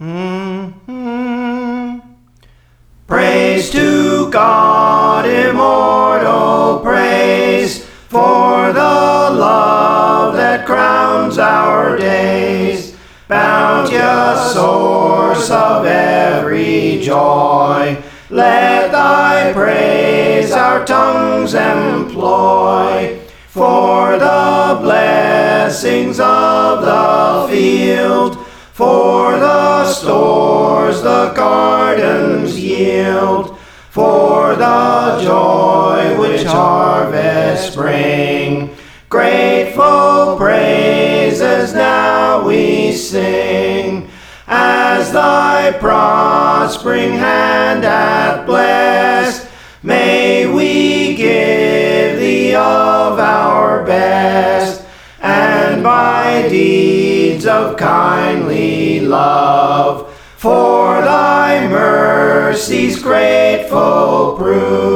Praise to God, immortal praise, for the love that crowns our days, bounteous source of every joy. Let thy praise our tongues employ, for the blessings of the field, for the stores the gardens yield, for the joy which harvests bring. Grateful praises now we sing, as thy prospering hand hath blessed. May we give thee of our best, and by deeds of kindly love, for thy mercies grateful prove.